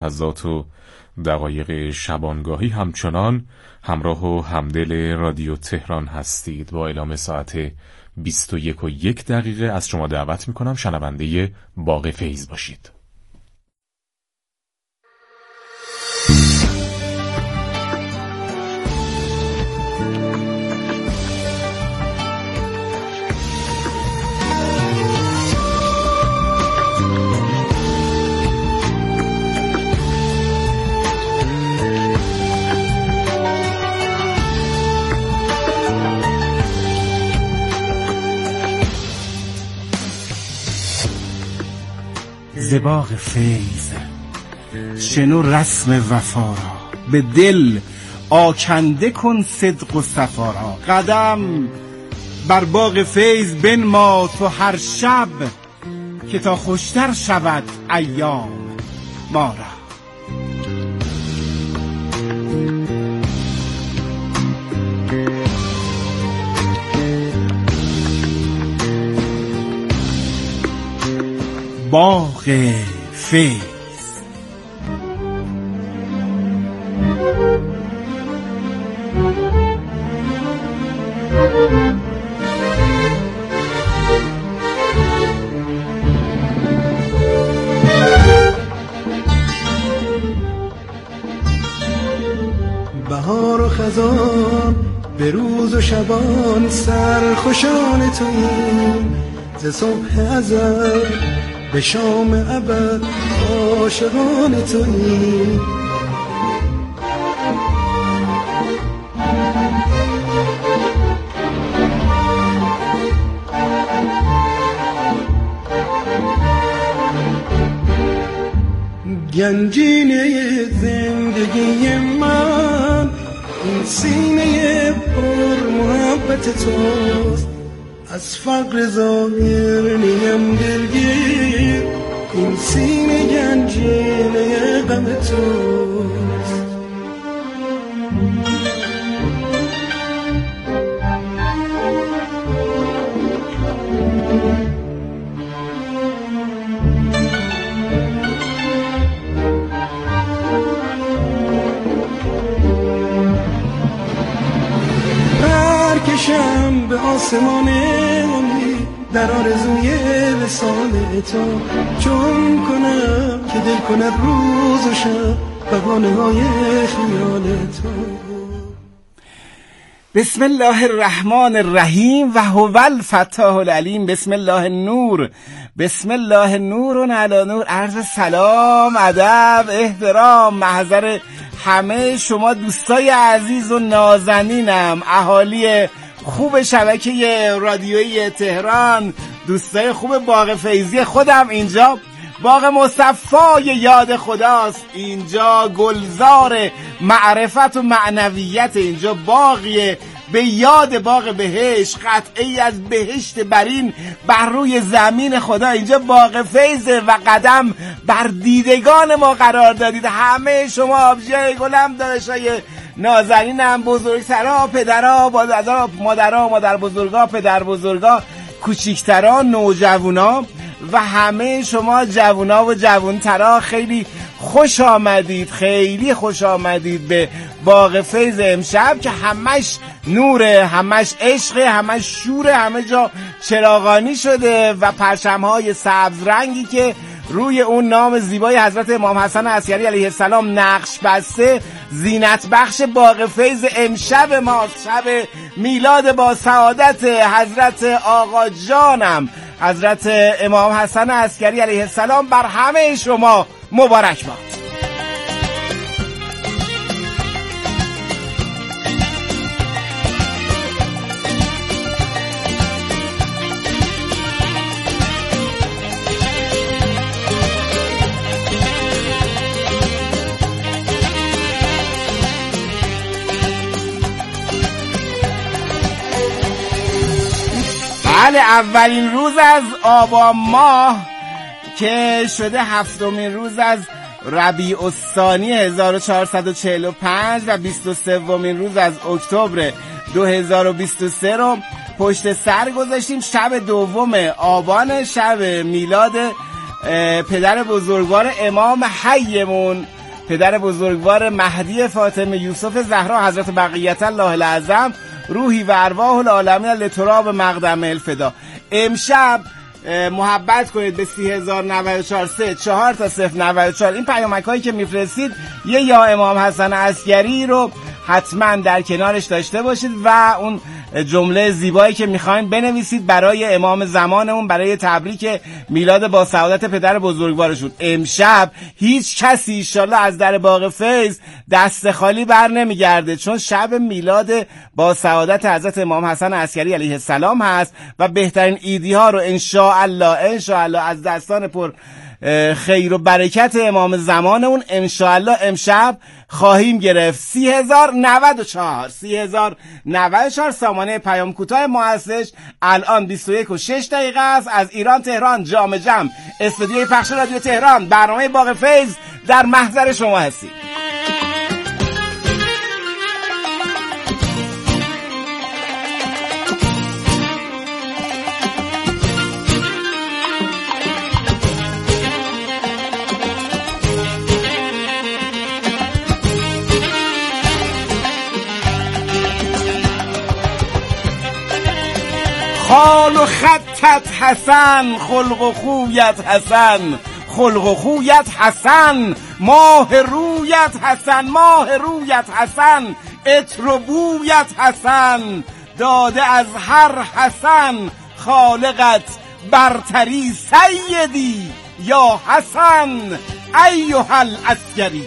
لحظات و دقایق شبانگاهی همچنان همراه و همدل رادیو تهران هستید. با اعلام ساعت 21:01 از شما دعوت میکنم شنونده باغ فیض باشید. ز باغ فیض شنو رسم وفا را، به دل آکنده کن صدق و صفا را. قدم بر باغ فیض بنما تو هر شب، که تا خوشتر شود ایام ما را. باغ فیض. بهار و خزان به روز و شبان، سرخوشان توییم ز صبح ازل به شام ابد، عاشقان توییم. گنجینه زندگی من این سینه پر محبت توست، از فقر ظاهر نیم دلگیر، این سینه گنجینه غم توست. پرکشم به آسمان امید، در آرزوی وصال تو، چون کنم که دل کند روز و شب بهانه های خیال تو. بسم الله الرحمن الرحیم و هو الفتاح العلیم. بسم الله نور، بسم الله نور علی نور. عرض سلام، ادب، احترام، محضر همه شما دوستای عزیز و نازنینم، اهالی خوب شبکه رادیویی تهران، دوستای خوب باغ فیضی خودم. اینجا باغ مصفای یاد خداست، اینجا گلزار معرفت و معنویت، اینجا باغیه به یاد باغ بهشت، قطعی از بهشت برین بر روی زمین خدا. اینجا باغ فیضه و قدم بر دیدگان ما قرار دادید. همه شما آبجای گلم، داداشای نازنینم، بزرگترها، پدرها، مادرها، مادر بزرگا، پدر بزرگا، کوچیکترها، نوجوانا و همه شما جوونا و جوونترها، خیلی خوش آمدید، خیلی خوش آمدید به باغ فیض امشب که همش نوره، همش عشقه، همش شوره، همه جا چراغانی شده و پرچم‌های سبز رنگی که روی اون نام زیبای حضرت امام حسن عسکری علیه السلام نقش بسته، زینت بخش باغ فیض امشب ماست. شب میلاد با سعادت حضرت آقا جانم حضرت امام حسن عسکری علیه السلام بر همه شما مبارک باد. بله، اولین روز از آبان ماه که شده 7مین روز از ربیع الثانی 1445 و 23مین روز از اکتبر 2023 رو پشت سر گذاشتیم. شب دوم آبان، شب میلاد پدر بزرگوار امام حیمون پدر بزرگوار مهدی فاطمه یوسف زهرا حضرت بقیت الله الاعظم روحی و ارواح العالمین لتراب مقدم الفدا. امشب محبت کنید به 3094 4 تا 094 این پیامک هایی که میفرستید یه یا امام حسن عسگری رو حتما در کنارش داشته باشید و اون جمله زیبایی که میخواین بنویسید برای امام زمانمون، برای تبریک میلاد با سعادت پدر بزرگوارشون. امشب هیچ کسی انشالله از در باغ فیض دست خالی بر نمیگرده، چون شب میلاد با سعادت حضرت امام حسن عسگری علیه السلام هست و بهترین ایدی ها رو انشاءالله از دستان پر خیر و برکت امام زمانمون انشاءالله امشب خواهیم گرفت. 3094 سامانه پیام کوتاه ما هستش. الان 21:06 است از ایران تهران جام جم استودیوی پخش رادیو تهران. برنامه باغ فیض در محضر شما هستید. خال و خطت حسن، خلق و خویت حسن، خلق و خویت حسن، ماه رویت حسن، ماه رویت حسن، عطر و بویت حسن، داده از هر حسن خالقت برتری سیدی یا حسن ایها العسکری.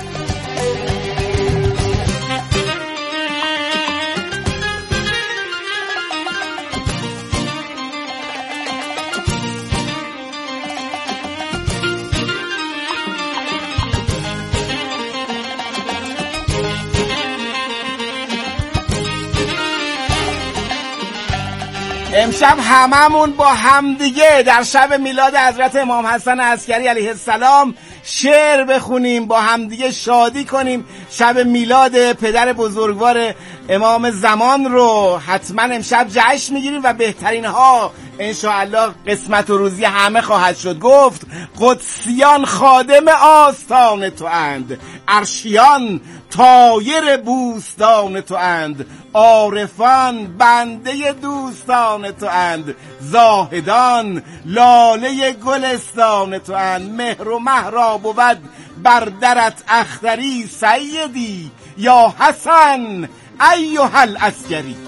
امشب هممون با همدیگه در شب میلاد حضرت امام حسن عسکری علیه السلام شعر بخونیم، با همدیگه شادی کنیم. شب میلاد پدر بزرگوار امام زمان رو حتما امشب جشن میگیریم و بهترین ها انشاءالله قسمت و روزی همه خواهد شد. گفت قدسیان خادم آستان تو اند، عرشیان طایر بوستان تو اند، عارفان بنده دوستان تو اند، زاهدان لاله گلستان تو اند، مهر و مهرا بود بر درت اختری سیدی یا حسن ایها العسکری.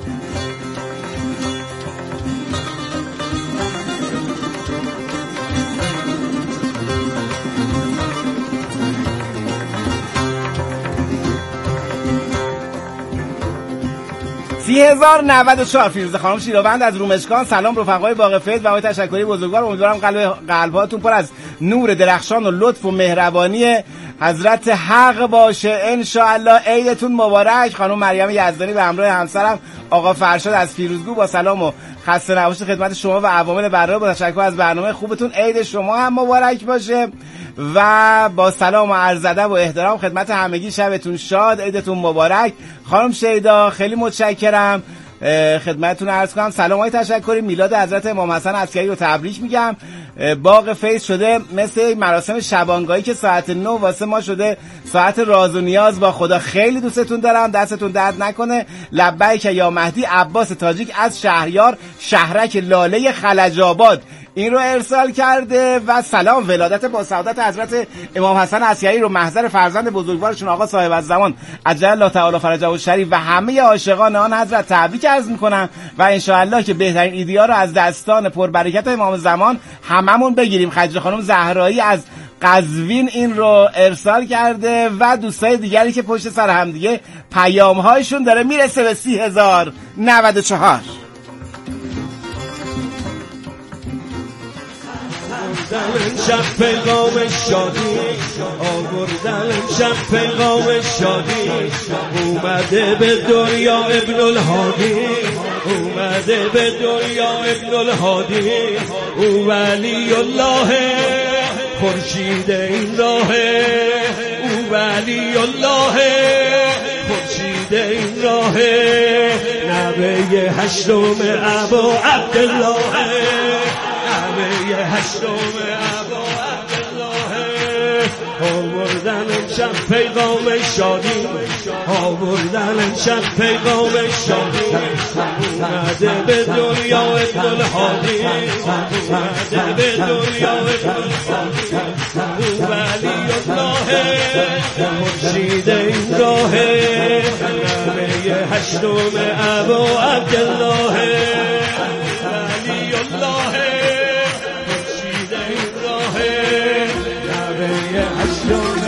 فیروزه خانم شیراوند از رومشکان. سلام رفقای باغ فیض و آقای تشکری بزرگوار. امیدوارم قلباتون پر از نور درخشان و لطف و مهربانی حضرت حق باشه انشاءالله. عیدتون مبارک. خانم مریم یزدانی به همراه همسرم آقا فرشاد از فیروزگو با سلام و خسته نباشید خدمت شما و عوامل برنامه. با تشکر از برنامه خوبتون. عید شما هم مبارک باشه و با سلام و عرض ادب و احترام خدمت همگی. شبتون شاد، عیدتون مبارک. خانم شیدا خیلی متشکرم. خدمتتون عرض کنم سلام های تشکری. میلاد حضرت امام حسن عسکری رو تبریک میگم. باغ فیض شده مثل مراسم شبانگاهی که ساعت 9 واسه ما شده ساعت راز و نیاز با خدا. خیلی دوستتون دارم، دستتون درد نکنه. لبیک یا مهدی. عباس تاجیک از شهریار شهرک لاله خلج آباد این رو ارسال کرده و سلام ولادت با سعادت حضرت امام حسن عسکری رو محضر فرزند بزرگوارشون آقا صاحب الزمان عجل الله تعالی فرجه الشریف و همه عاشقان آن حضرت تبریک عرض میکنم و انشاءالله که بهترین ایدیا رو از دستان پربرکت امام زمان هممون بگیریم. خدیجه خانم زهرایی از قزوین این رو ارسال کرده و دوستای دیگری که پشت سر هم دیگه پیام هایشون داره میرسه به 3094. امشب پیغام شادی آوردن، امشب پیغام شادی اومده به دنیا ابن الهادی، اومده به دنیا ابن الهادی. او ولی الله خورشید این راه، او ولی الله خورشید این راه، نوه هشتم ابا عبدالله، نوه هشتم ابا عبدالله. آوردن امشب پیغام شادی، آوردن امشب پیغام شادی، اومده به دنیا ابن هادی، اومده به دنیا ابن هادی، او ولی الله مرشید این راه، نمه هشتم ابو عبدالله، ولی الله مرشید این راه، نمه هشتم.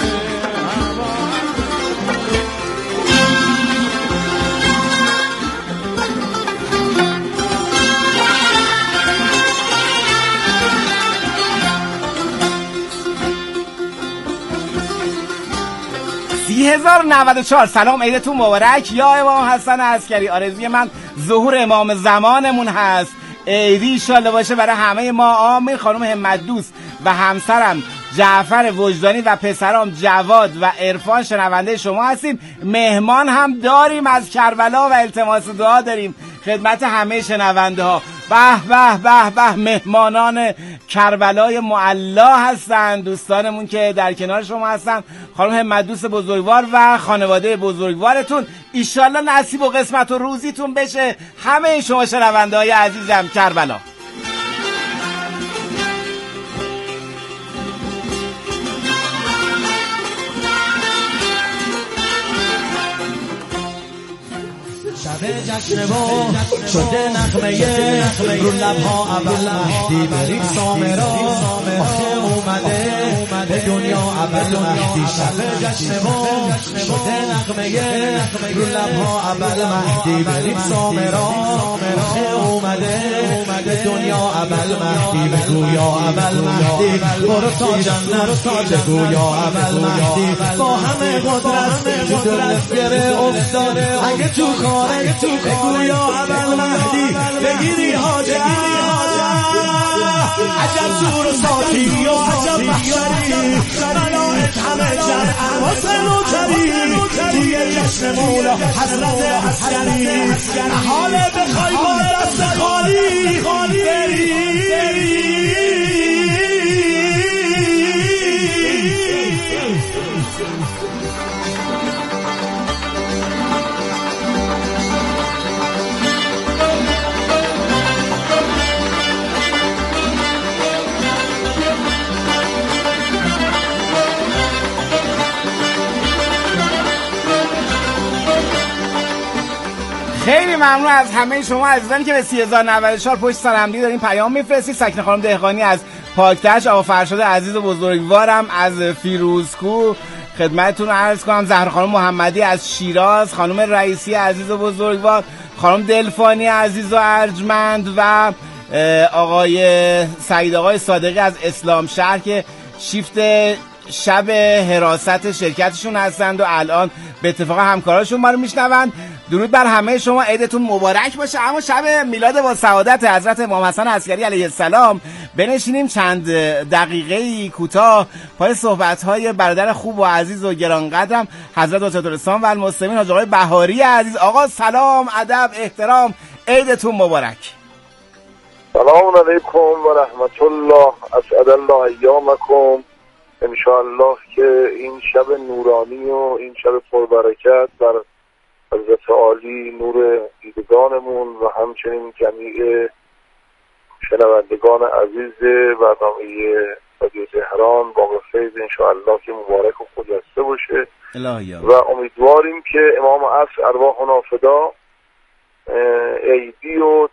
سلام عیدتون مبارک یا امام حسن عسکری. آرزوی من ظهور امام زمانمون هست، عیدی انشالله باشه برای همه ما. آمین. خانم همت دوست و همسرم جعفر وجدانی و پسرام جواد و عرفان شنونده شما هستیم. مهمان هم داریم از کربلا و التماس دعا داریم خدمت همه شنونده ها. به به به به، مهمانان کربلای معلا هستن دوستانمون که در کنار شما هستن. خانم همت دوست بزرگوار و خانواده بزرگوارتون، ایشالله نصیب و قسمت و روزیتون بشه همه شما شنونده های عزیزم کربلا. شب جشن با شده نغمه رو لبها اول مهدی برید سامرا، آخه اومده به دنیا اول مهدی. شب جشن با شده نغمه رو لبها اول مهدی برید سامرا، آخه اومده به دنیا اول مهدی. بگو یا اول مهدی برو تا جنت، بگو یا اول مهدی با همه قدرت تو دلت گره افتاده. اگه تو کاره بگو یا اول مهدی بگیری حاجت، عجب زور و ساتی یا عجب محشری، بلایت همه جمع حسن و کری، توی جشن مولا حضرت عسکری، حاله بخوای با دست خالی بری. خیلی ممنون از همه شما عزیزانی که به 3094 پشت سر همدیگه دارین پیام میفرستید. سکنه خانم دهقانی از پاکتش، آقا فرشاد عزیز و بزرگوارم از فیروزکو خدمتتون عرض کنم، زهرا خانم محمدی از شیراز، خانم رئیسی عزیز و بزرگوار، خانم دلفانی عزیز و ارجمند و آقای سعید آقای صادقی از اسلام شهر که شیفت شب حراست شرکتشون هستند و الان به اتفاق همکاراشون ما رو میشنوند. درود بر همه شما، عیدتون مبارک باشه. اما شب میلاد با سعادت حضرت امام حسن عسکری علیه السلام بنشینیم چند دقیقه کوتاه پای صحبت‌های برادر خوب و عزیز و گرانقدرم حضرت عطیةالاسلام و المسلمین حاج آقای بهاری عزیز. آقا سلام، ادب، احترام، عیدتون مبارک. سلام علیکم و رحمت الله، اسعد الله ایامکم. انشاءالله که این شب نورانی و این شب پربرکت بر حضرت عالی نور دیدگانمون و همچنین جمیع شنوندگان عزیز برنامه رادیو تهران با فیض انشاءالله که مبارک و خجسته باشه و امیدواریم که امام عصر ارواحنا فدا عیدی و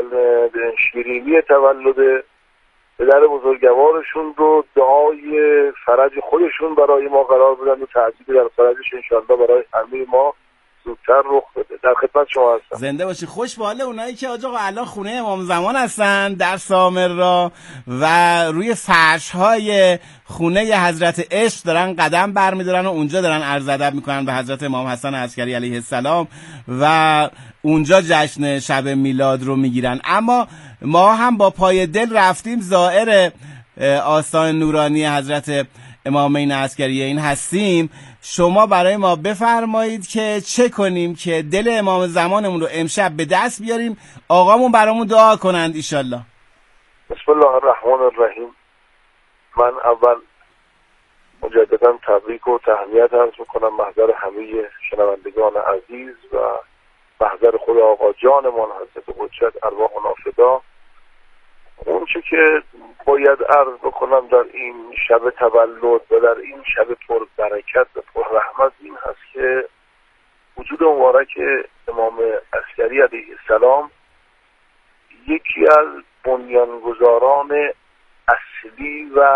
شیرینی تولد پدر بزرگوارشون رو دعای فرج خودشون برای ما قرار بدن و تعجیل در فرجش انشاءالله برای همه ما زودتر رخ بده. در خدمت شما هستم. زنده باشی. خوش به حال اونایی که آقا الان خونه امام زمان هستن در سامرا و روی فرش‌های خونه حضرت عشق دارن قدم برمی‌دارن و اونجا دارن عرض ادب میکنن به حضرت امام حسن عسکری علیه السلام و اونجا جشن شب میلاد رو میگیرن. اما ما هم با پای دل رفتیم زائر آستان نورانی حضرت امامین عسکریه این هستیم. شما برای ما بفرمایید که چه کنیم که دل امام زمانمون رو امشب به دست بیاریم، آقامون برامون دعا کنند ایشالله. بسم الله الرحمن الرحیم. من اول مجددا تبریک و تهنیت عرض میکنم محضر همه شنوندگان عزیز و محضر خود آقا جانمان حضرت قدرت ارواحنا فدا. اون چه که باید عرض بکنم در این شب تولد و در این شب پر برکت و پر رحمت این هست که وجود مبارک امام عسکری علیه السلام یکی از بنیانگذاران اصلی و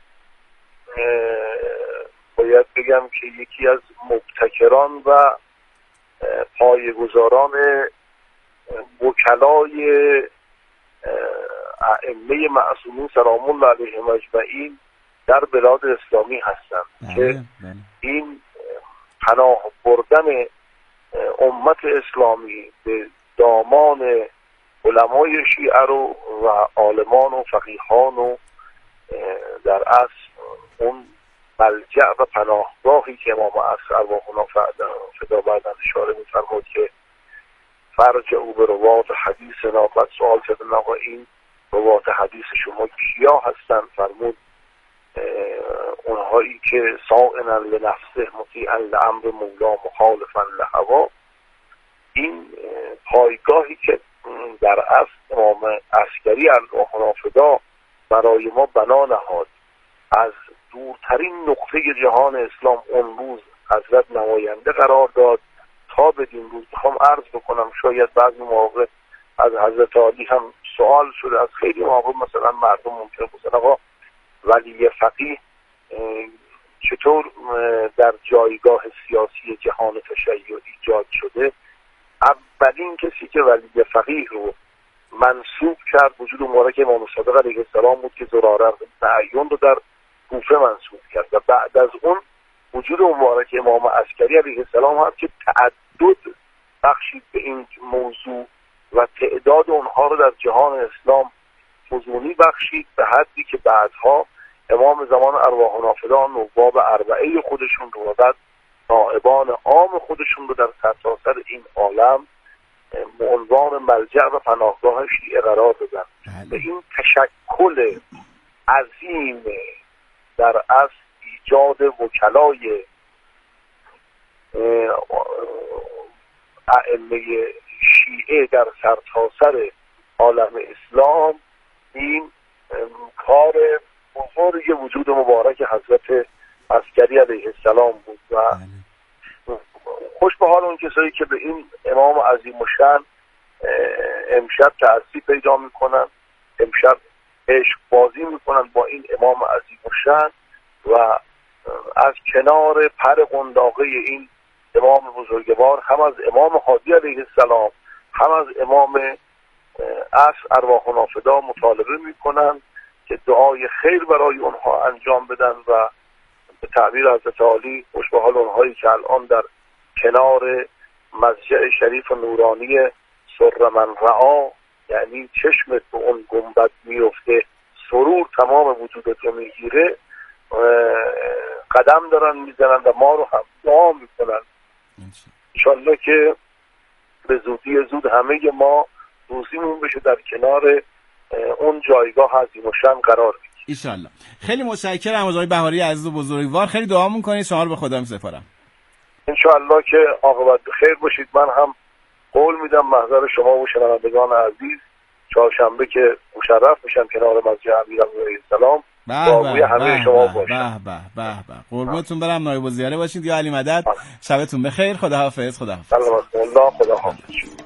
باید بگم که یکی از مبتکران و پایه‌گذاران وکلای ائمه معصومین سلام الله علیهم اجمعین در بلاد اسلامی هستند که این پناه بردن امت اسلامی به دامان علمای شیعه رو و عالمان و فقیهان و در اصل اون ملجأ و پناهگاهی که امام عصر ارواحنا فدا بعداً اشاره می‌فرمود که فرج او به روات حدیثنا. بعد سوال کردن آقا این روات حدیث شما کیا هستن؟ فرمود اونهایی که صائنا لنفسه مطیعا لامر مولا مخالفا لهوا. این پایگاهی که در اصل امام عسکری ارواحنا فدا برای ما بنا نهاد، از دورترین نقطه جهان اسلام اون روز حضرت نماینده قرار داد تا بدین روز. میخوام عرض بکنم شاید بعضی مواقع از حضرت علی هم سوال شده، از خیلی مواقع مثلا مردم ممکنه بگن آقا ولی فقیه چطور در جایگاه سیاسی جهان تشیع ایجاد شده؟ اولین کسی که ولی فقیه رو منصوب کرد وجود مبارک امام صادق علیه السلام بود که زراره تعین رو در کوفه منصوب کرد و بعد از اون وجود مبارک امام عسکری علیه السلام هست که تعدد بخشید به این موضوع و تعداد اونها رو در جهان اسلام فزونی بخشید به حدی که بعدها امام زمان ارواحنا فدا نواب اربعه خودشون رو و بعد نائبان عام خودشون رو در سرتاسر این عالم به عنوان ملجأ و پناهگاه شیعه قرار دادن. به این تشکل عظیم در اصل ایجاد وکلای ائمه شیعه در سرتاسر عالم اسلام این کار بزرگ وجود مبارک حضرت عسکری علیه السلام بود و خوش به حال اون کسایی که به این امام عظیم الشأن امشب تعصیب پیدا میکنن، امشب عشق بازی میکنن با این امام عظیم الشأن و از کنار پر قنداقه این امام بزرگوار هم از امام هادی علیه السلام هم از امام عصر ارواحنا فدا مطالبه میکنن که دعای خیر برای اونها انجام بدن و به تعبیر حضرت عالی خوش به حال اونهایی که الان در کنار مسجد شریف نورانی سر من رعا، یعنی چشمت به اون گنبد میفته، سرور تمام وجودت رو میگیره، قدم دارن میزنن و ما رو هم دعا میکنن انشالله که به زودی زود همه ما روزیمون بشه در کنار اون جایگاه عظیم الشأن قرار بگیریم انشالله. خیلی متشکرم از آقای بهاری عزیز و بزرگوار، خیلی دعا میکنید، شما رو به خدا میسپارم انشالله که عاقبت خیر باشید. من هم قول میدم محضر شما و شنوندگان عزیز چهارشنبه که مشرف میشم کنار مسجد امیرالمومنین علیه السلام باقوی همه شما باشم. قربونتون برم، نایب الزیاره باشید. یا علی مدد، شبتون بخیر، خداحافظ. سلامت الله، خداحافظ.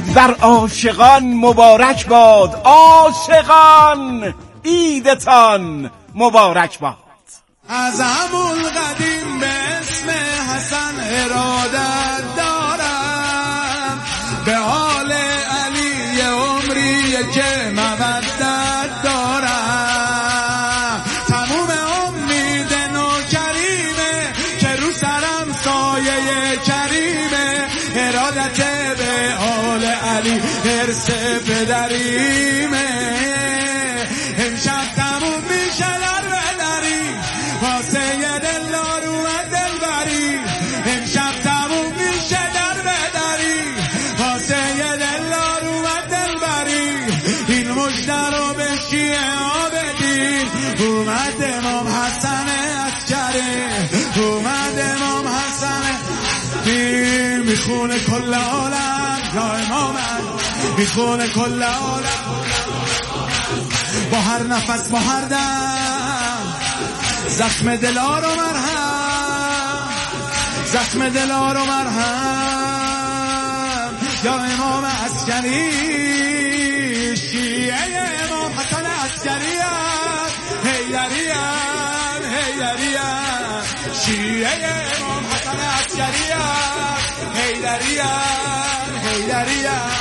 عید بر عاشقان مبارک باد، عاشقان عیدتان مبارک باد. از همون قدیم به اسم حسن ارادت دارم، به حال علی عمری که مودت دارم. تموم امید نوکریمه که رو سرم سایه کریمه، ارادت به حال علی ارث پدریمه. امشب تموم میشه در بدری واسه یه دلارو و دلبری، امشب تموم میشه در بدری واسه یه دلارو و دلبری. این مژده رو به شیعه ها بدین، اومد امام حسن عسکری، اومد امام حسن میخونه کل عالم، یا امامت میخونه کل عالم. با هر نفس با هر دم زخم دلار و مرهم، زخم دلار و مرهم. یا امام عسکری شیعه امام حسن عسکری حیدری حیدری، شیعه امام حسن عسکری حیدری حیدری،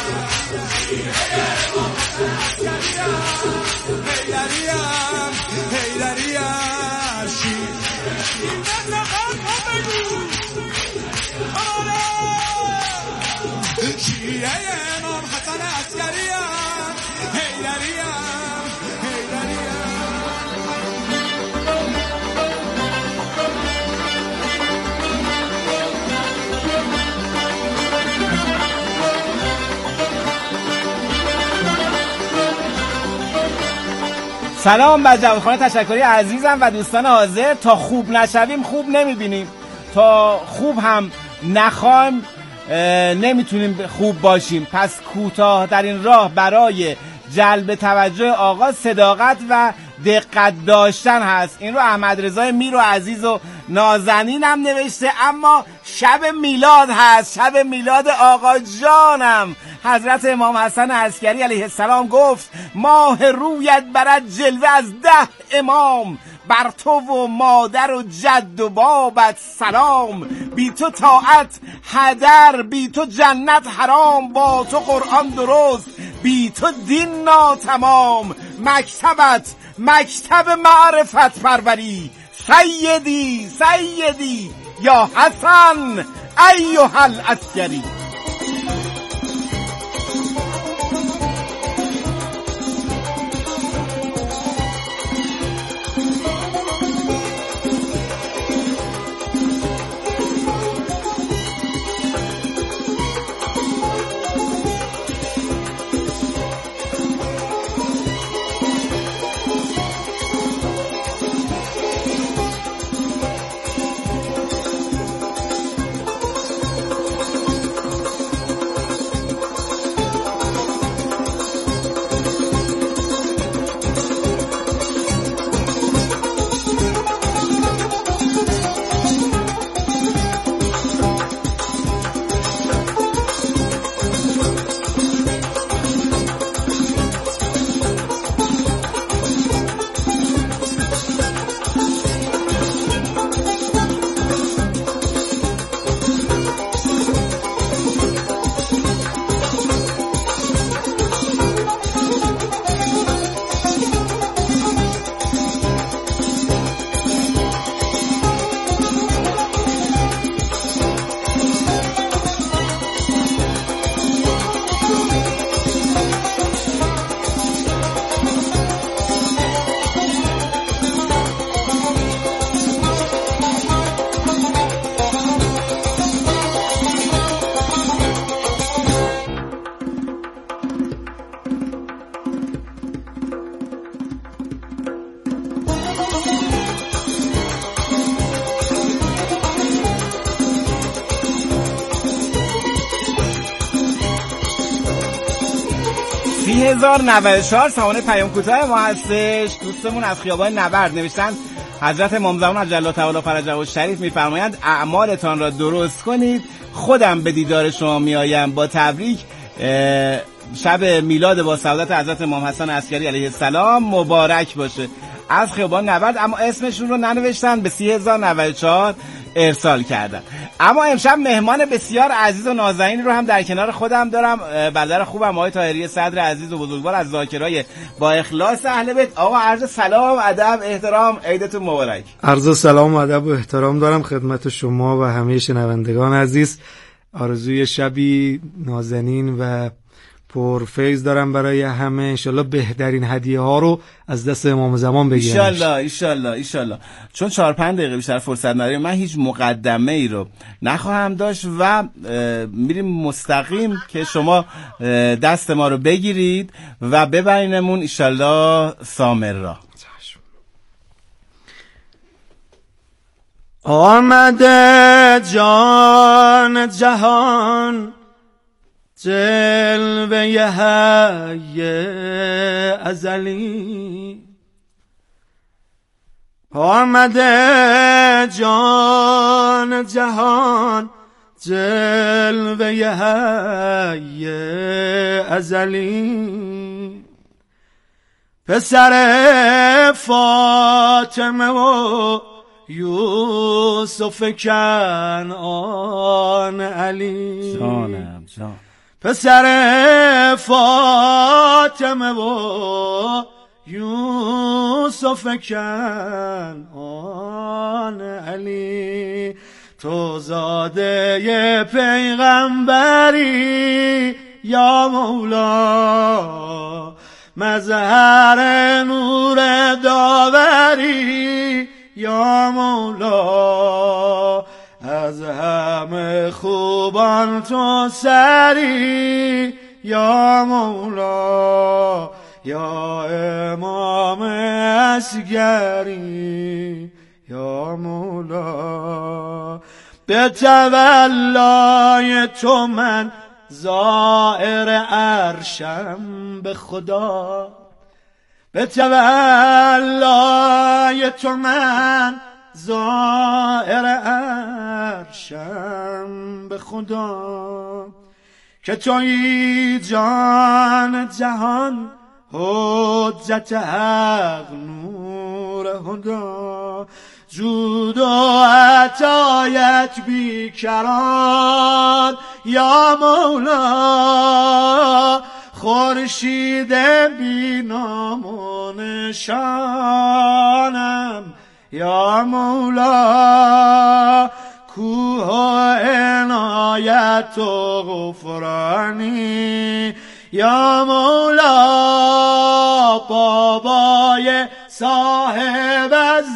شیعه امام حسن عسکری حیدری حیدری. سلام بر جوادخانه تشکری عزیزم و دوستان حاضر. تا خوب نشویم خوب نمیبینیم، تا خوب هم نخوایم نمیتونیم خوب باشیم. پس کوتاه در این راه برای جلب توجه آقا صداقت و دقت داشتن هست. این رو احمد رضای میر و عزیز و نازنین هم نوشته. اما شب میلاد هست، شب میلاد آقا جانم حضرت امام حسن عسکری علیه السلام گفت ماه رویت برد جلوه از 10 امام، بر تو و مادر و جد و بابت سلام. بی تو طاعت هدر، بی تو جنت حرام، با تو قرآن درست، بی تو دین ناتمام. مکتبت مکتب معرفت پروری، سیدی سیدی یا حسن ایها العسکری. سامانه پیام کوتاه ما هستش. دوستمون از خیابان نبرد نوشتن حضرت امام زمان عجل الله تعالی فرجه الشریف میفرمایند اعمالتان را درست کنید، خودم به دیدار شما میآیم. با تبریک شب میلاد با سعادت حضرت امام حسن عسکری علیه السلام مبارک باشه. از خیابان نبرد، اما اسمشون رو ننوشتن، به 30,094 ارسال کردن. اما امشب مهمان بسیار عزیز و نازنین رو هم در کنار خودم دارم. برادر خوبم آقای طاهری صدر عزیز و بزرگوار از ذاکرای با اخلاص اهل بیت. آقا عرض سلام، ادب، احترام، عیدتون مبارک. عرض سلام و ادب و احترام دارم خدمت شما و همه شنوندگان عزیز. آرزوی شبی نازنین و پرفیض دارم برای همه. انشالله بهترین هدیه ها رو از دست امام زمان بگیرم. ایشالله. چون 4-5 دقیقه بیشتر فرصت نداریم، من هیچ مقدمه ای رو نخواهم داشت و میریم مستقیم که شما دست ما رو بگیرید و ببرینمون ایشالله سامر را. آمده جان جهان جلوه حی ازلی، آمده جان جهان جلوه حی ازلی، پسر فاطمه و یوسف کنعان علی، جانم جان، پسر فاطمه و یوسف کنعان علی، تو زاده پیغمبری یا مولا، مظهر نور داوری یا مولا، از همه خوبان تو سری یا مولا، یا امام اصغری یا مولا، به تولای تو من زائر عرشم به خدا، به تولای تو من زائر عرشم به خدا، که تویی جان جهان حجت حق نور هدا، جود و عطایت بیکران یا مولا، خورشید بی نام و نشانم یا مولا، کوه و عنایت و غفرانی یا مولا، بابای صاحب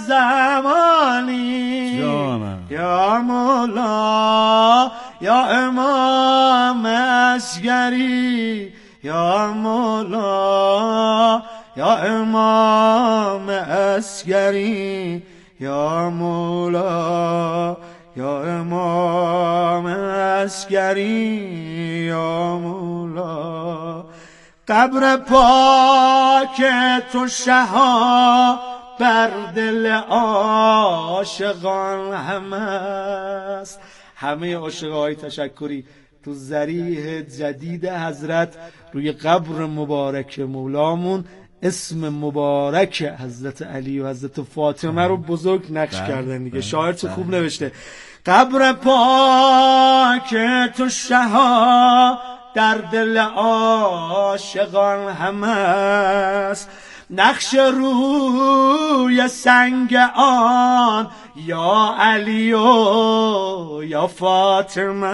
الزمانی یا مولا، یا امام اصغری یا مولا، یا امام اصغری یا مولا، یا امام اصغری یا مولا، قبر پاک تو شها بر دل عاشقان همه است. همه عاشقای تشکری تو ضریح جدید حضرت روی قبر مبارک مولامون اسم مبارک حضرت علی و حضرت فاطمه رو بزرگ نقش کردن دیگه. شاعر چه خوب نوشته: قبر پاک تو شها در دل عاشقان همه است، نقش روی سنگ آن یا علی و یا فاطمه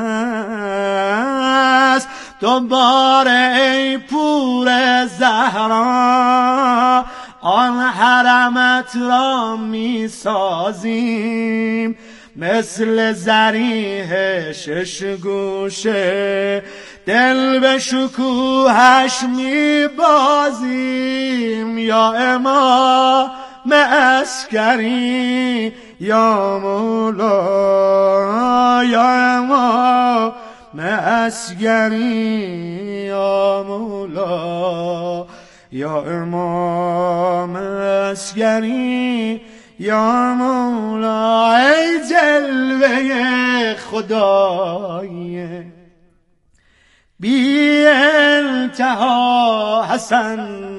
است. دوباره ای پور زهرا آن حرمت را می سازیم، مثل ضریح شش گوشه دل به شکوهش می بازیم، یا امام عسکری یا مولا، یا امام عسکری یا مولا، یا امام عسکری یا مولا. ای جلوه خدای بی انتها حسن